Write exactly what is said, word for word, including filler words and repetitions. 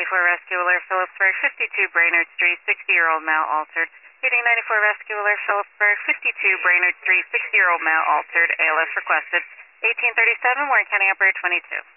ninety-four Rescue Alert, Phillipsburg, fifty-two Brainerd Street, sixty-year-old male altered. Reading ninety-four Rescue Alert, Phillipsburg, fifty-two Brainerd Street, sixty-year-old male altered. A L S requested. eighteen thirty-seven, Warren County Operator twenty-two.